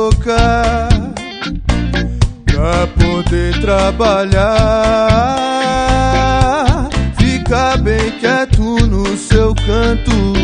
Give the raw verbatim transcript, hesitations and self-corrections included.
boca pra poder trabalhar. Fica bem quieto no seu canto,